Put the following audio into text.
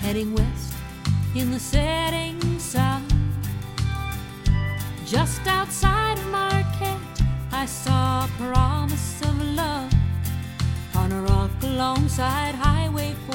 heading west in the setting sun. Just outside of Marquette, I saw a promise of love on a rock alongside Highway